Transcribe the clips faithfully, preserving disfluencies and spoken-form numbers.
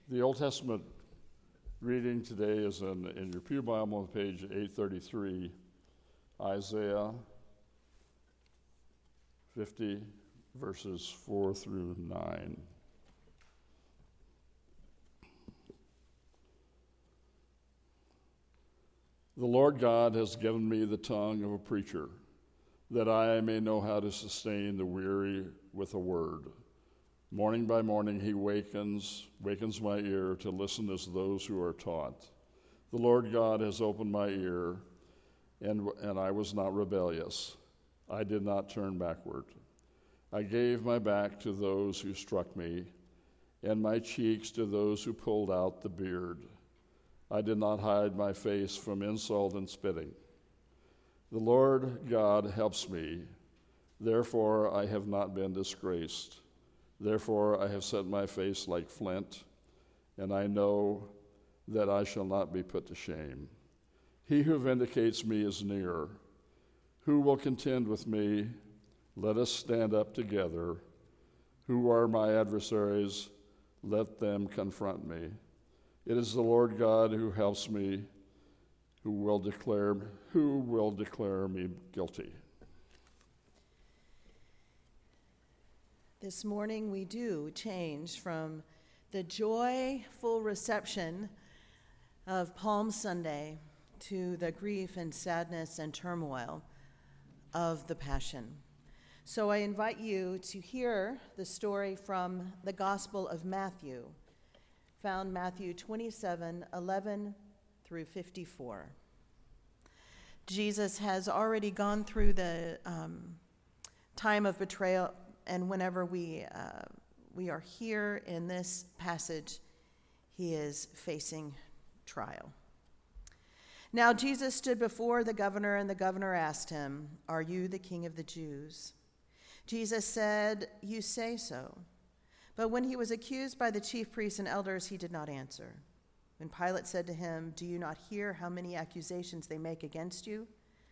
The Old Testament reading today is in, in your Pew Bible on page eight thirty-three, Isaiah fifty, verses four through nine. The Lord God has given me the tongue of a preacher, that I may know how to sustain the weary with a word. Morning by morning he wakens, wakens my ear to listen as those who are taught. The Lord God has opened my ear, and, and I was not rebellious. I did not turn backward. I gave my back to those who struck me, and my cheeks to those who pulled out the beard. I did not hide my face from insult and spitting. The Lord God helps me, therefore I have not been disgraced. Therefore I have set my face like flint, and I know that I shall not be put to shame. He who vindicates me is near. Who will contend with me? Let us stand up together. Who are my adversaries? Let them confront me. It is the Lord God who helps me, who will declare, who will declare me guilty. This morning we do change from the joyful reception of Palm Sunday to the grief and sadness and turmoil of the Passion. So I invite you to hear the story from the Gospel of Matthew, found Matthew twenty-seven, eleven through fifty-four. Jesus has already gone through the um, time of betrayal, and whenever we uh, we are here in this passage, he is facing trial. Now Jesus stood before the governor, and the governor asked him, "Are you the king of the Jews?" Jesus said, "You say so." But when he was accused by the chief priests and elders, he did not answer. When Pilate said to him, "Do you not hear how many accusations they make against you?"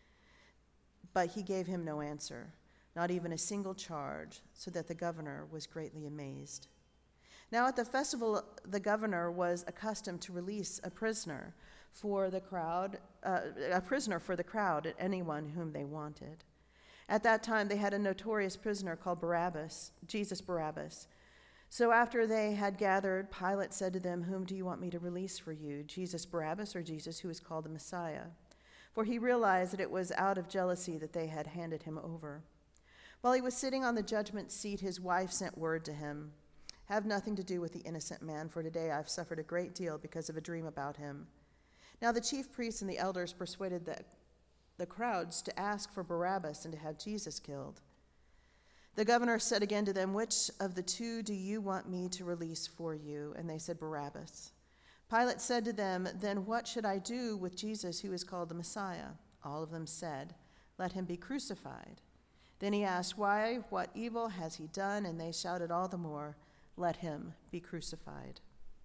But he gave him no answer, not even a single charge, so that the governor was greatly amazed. Now at the festival, the governor was accustomed to release a prisoner for the crowd, uh, a prisoner for the crowd at anyone whom they wanted. At that time, they had a notorious prisoner called Barabbas, Jesus Barabbas. So after they had gathered, Pilate said to them, "Whom do you want me to release for you, Jesus Barabbas or Jesus who is called the Messiah?" For he realized that it was out of jealousy that they had handed him over. While he was sitting on the judgment seat, his wife sent word to him, "Have nothing to do with the innocent man, for today I've suffered a great deal because of a dream about him." Now the chief priests and the elders persuaded the, the crowds to ask for Barabbas and to have Jesus killed. The governor said again to them, "Which of the two do you want me to release for you?" And they said, "Barabbas." Pilate said to them, "Then what should I do with Jesus who is called the Messiah?" All of them said, "Let him be crucified." Then he asked, "Why? What evil has he done?" And they shouted all the more, "Let him be crucified."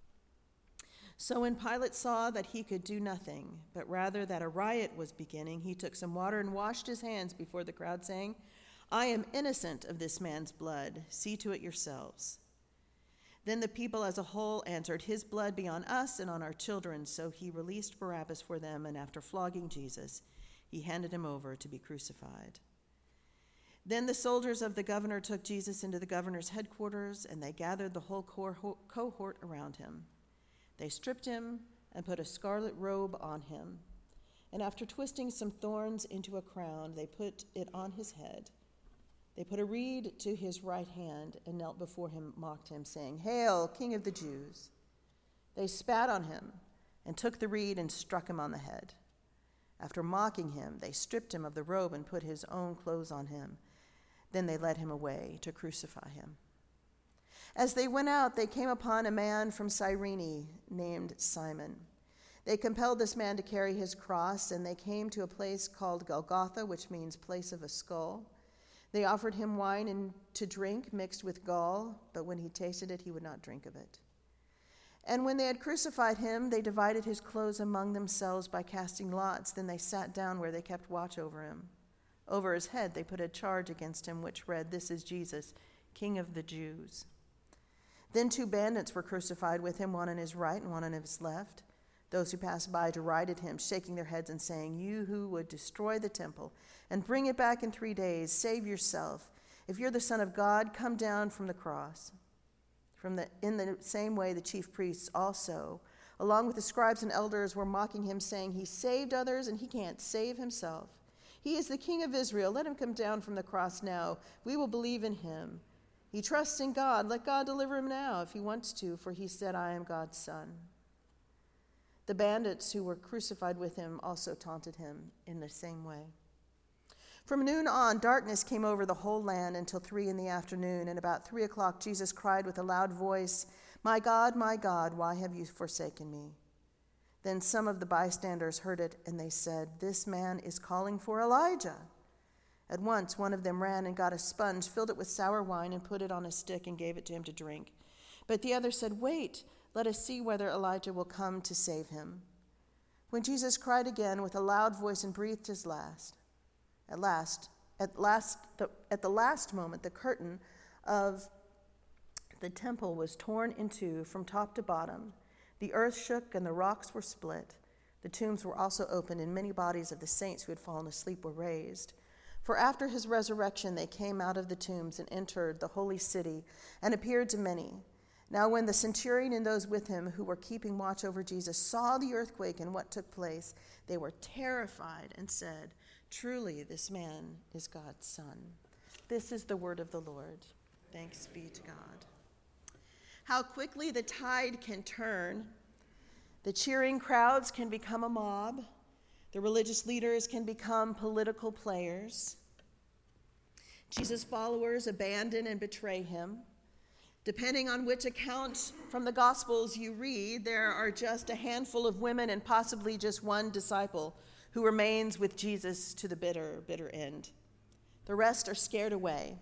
So when Pilate saw that he could do nothing, but rather that a riot was beginning, he took some water and washed his hands before the crowd, saying, "I am innocent of this man's blood. See to it yourselves." Then the people as a whole answered, "His blood be on us and on our children." So he released Barabbas for them, and after flogging Jesus, he handed him over to be crucified. Then the soldiers of the governor took Jesus into the governor's headquarters, and they gathered the whole cohort around him. They stripped him and put a scarlet robe on him, and after twisting some thorns into a crown, they put it on his head. They put a reed to his right hand and knelt before him, mocked him, saying, "Hail, King of the Jews!" They spat on him and took the reed and struck him on the head. After mocking him, they stripped him of the robe and put his own clothes on him. Then they led him away to crucify him. As they went out, they came upon a man from Cyrene named Simon. They compelled this man to carry his cross, and they came to a place called Golgotha, which means place of a skull. They offered him wine and to drink mixed with gall, but when he tasted it, he would not drink of it. And when they had crucified him, they divided his clothes among themselves by casting lots. Then they sat down where they kept watch over him. Over his head they put a charge against him, which read, "This is Jesus, King of the Jews." Then two bandits were crucified with him, one on his right and one on his left. Those who passed by derided him, shaking their heads and saying, "You who would destroy the temple and bring it back in three days, save yourself. If you're the Son of God, come down from the cross." From the, in the same way, the chief priests also, along with the scribes and elders, were mocking him, saying, "He saved others and he can't save himself. He is the King of Israel. Let him come down from the cross now. We will believe in him. He trusts in God. Let God deliver him now if he wants to, for he said, 'I am God's son.'" The bandits who were crucified with him also taunted him in the same way. From noon on, darkness came over the whole land until three in the afternoon, and about three o'clock Jesus cried with a loud voice, "My God, my God, why have you forsaken me?" Then some of the bystanders heard it, and they said, "This man is calling for Elijah." At once one of them ran and got a sponge, filled it with sour wine, and put it on a stick and gave it to him to drink. But the other said, "Wait, let us see whether Elijah will come to save him." When Jesus cried again with a loud voice and breathed his last, at last, at last, the, at the last moment, the curtain of the temple was torn in two from top to bottom. The earth shook and the rocks were split. The tombs were also opened, and many bodies of the saints who had fallen asleep were raised. For after his resurrection, they came out of the tombs and entered the holy city and appeared to many. Now when the centurion and those with him who were keeping watch over Jesus saw the earthquake and what took place, they were terrified and said, "Truly, this man is God's son." This is the word of the Lord. Thanks be to God. How quickly the tide can turn. The cheering crowds can become a mob. The religious leaders can become political players. Jesus' followers abandon and betray him. Depending on which account from the Gospels you read, there are just a handful of women and possibly just one disciple who remains with Jesus to the bitter, bitter end. The rest are scared away.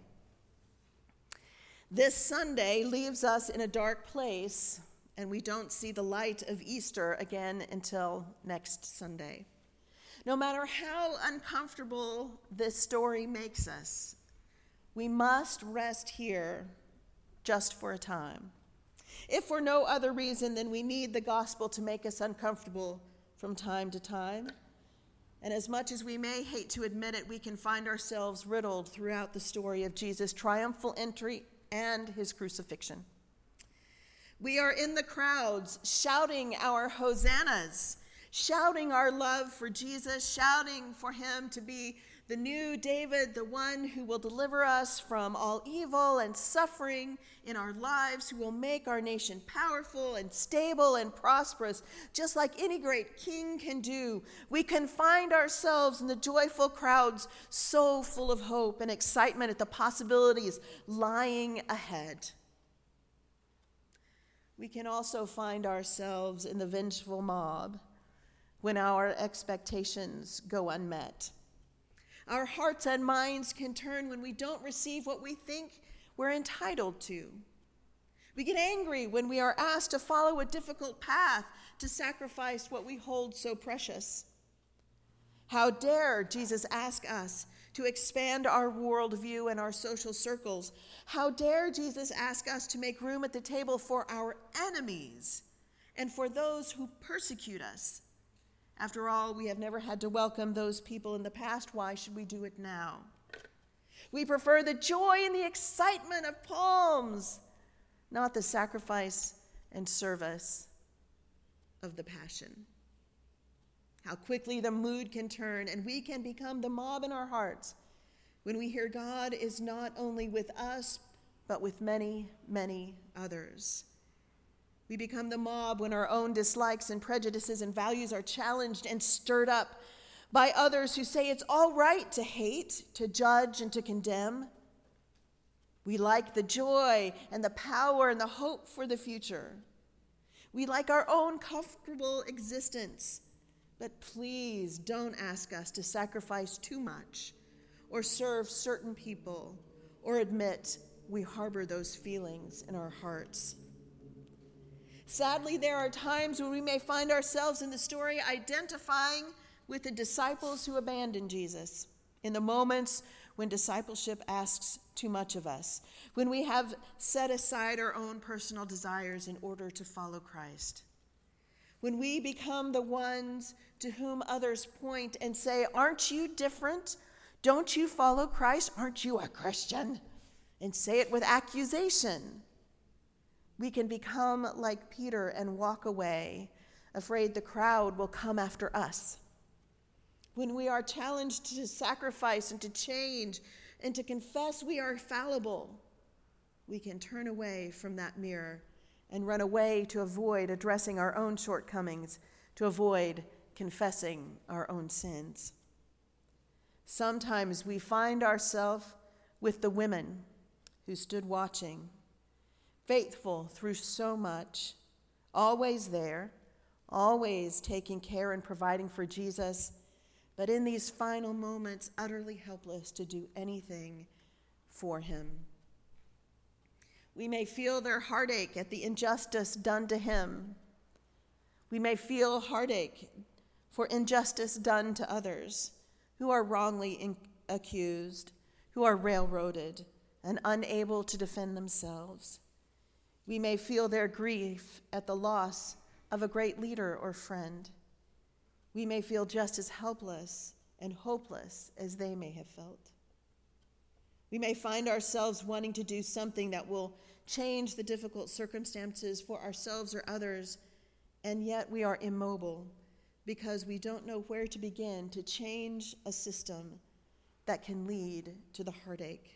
This Sunday leaves us in a dark place, and we don't see the light of Easter again until next Sunday. No matter how uncomfortable this story makes us, we must rest here just for a time. If for no other reason than we need the gospel to make us uncomfortable from time to time. And as much as we may hate to admit it, we can find ourselves riddled throughout the story of Jesus' triumphal entry and his crucifixion. We are in the crowds shouting our hosannas, shouting our love for Jesus, shouting for him to be the new David, the one who will deliver us from all evil and suffering in our lives, who will make our nation powerful and stable and prosperous, just like any great king can do. We can find ourselves in the joyful crowds, so full of hope and excitement at the possibilities lying ahead. We can also find ourselves in the vengeful mob when our expectations go unmet. Our hearts and minds can turn when we don't receive what we think we're entitled to. We get angry when we are asked to follow a difficult path, to sacrifice what we hold so precious. How dare Jesus ask us to expand our worldview and our social circles? How dare Jesus ask us to make room at the table for our enemies and for those who persecute us? After all, we have never had to welcome those people in the past. Why should we do it now? We prefer the joy and the excitement of palms, not the sacrifice and service of the passion. How quickly the mood can turn, and we can become the mob in our hearts when we hear God is not only with us, but with many, many others. We become the mob when our own dislikes and prejudices and values are challenged and stirred up by others who say it's all right to hate, to judge, and to condemn. We like the joy and the power and the hope for the future. We like our own comfortable existence. But please don't ask us to sacrifice too much or serve certain people or admit we harbor those feelings in our hearts. Sadly, there are times when we may find ourselves in the story identifying with the disciples who abandoned Jesus, in the moments when discipleship asks too much of us, when we have set aside our own personal desires in order to follow Christ. When we become the ones to whom others point and say, "Aren't you different? Don't you follow Christ? Aren't you a Christian?" and say it with accusation. We can become like Peter and walk away, afraid the crowd will come after us. When we are challenged to sacrifice and to change and to confess we are fallible, we can turn away from that mirror and run away to avoid addressing our own shortcomings, to avoid confessing our own sins. Sometimes we find ourselves with the women who stood watching, faithful through so much, always there, always taking care and providing for Jesus, but in these final moments, utterly helpless to do anything for him. We may feel their heartache at the injustice done to him. We may feel heartache for injustice done to others who are wrongly in- accused, who are railroaded and unable to defend themselves. We may feel their grief at the loss of a great leader or friend. We may feel just as helpless and hopeless as they may have felt. We may find ourselves wanting to do something that will change the difficult circumstances for ourselves or others, and yet we are immobile because we don't know where to begin to change a system that can lead to the heartache.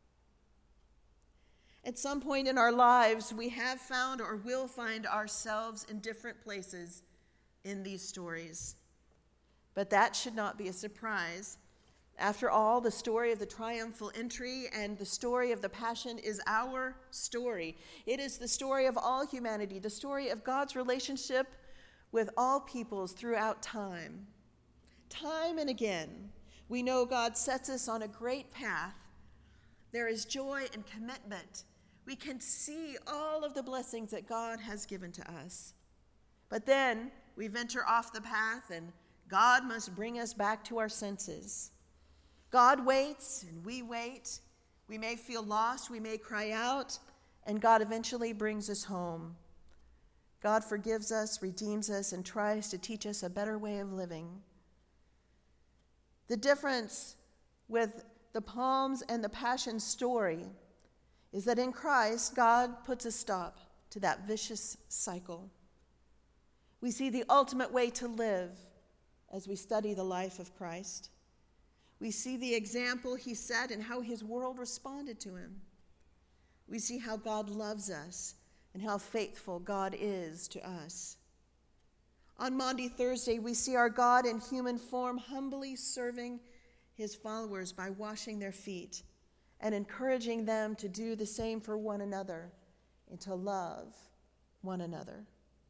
At some point in our lives, we have found or will find ourselves in different places in these stories. But that should not be a surprise. After all, the story of the triumphal entry and the story of the Passion is our story. It is the story of all humanity, the story of God's relationship with all peoples throughout time. Time and again, we know God sets us on a great path. There is joy and commitment. We can see all of the blessings that God has given to us. But then we venture off the path, and God must bring us back to our senses. God waits, and we wait. We may feel lost, we may cry out, and God eventually brings us home. God forgives us, redeems us, and tries to teach us a better way of living. The difference with the Palms and the Passion story is that in Christ, God puts a stop to that vicious cycle. We see the ultimate way to live as we study the life of Christ. We see the example he set and how his world responded to him. We see how God loves us and how faithful God is to us. On Maundy Thursday, we see our God in human form humbly serving his followers by washing their feet and encouraging them to do the same for one another and to love one another.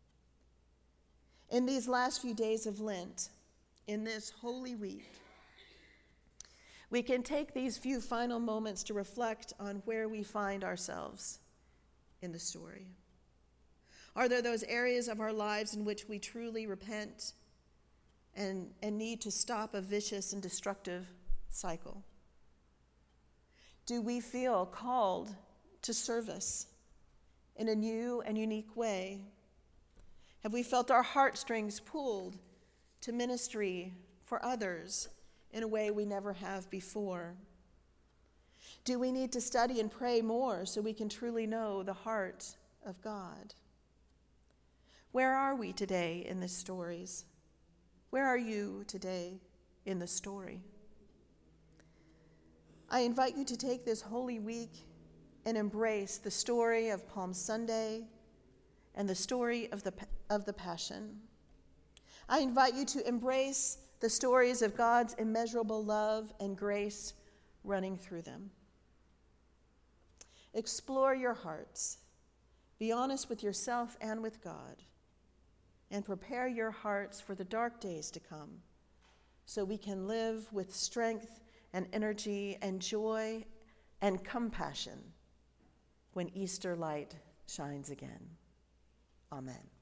In these last few days of Lent, in this Holy Week, we can take these few final moments to reflect on where we find ourselves in the story. Are there those areas of our lives in which we truly repent and, and need to stop a vicious and destructive cycle? Do we feel called to service in a new and unique way? Have we felt our heartstrings pulled to ministry for others in a way we never have before? Do we need to study and pray more so we can truly know the heart of God? Where are we today in the stories? Where are you today in the story? I invite you to take this Holy Week and embrace the story of Palm Sunday and the story of the, of the Passion. I invite you to embrace the stories of God's immeasurable love and grace running through them. Explore your hearts. Be honest with yourself and with God. And prepare your hearts for the dark days to come so we can live with strength and energy and joy and compassion when Easter light shines again. Amen.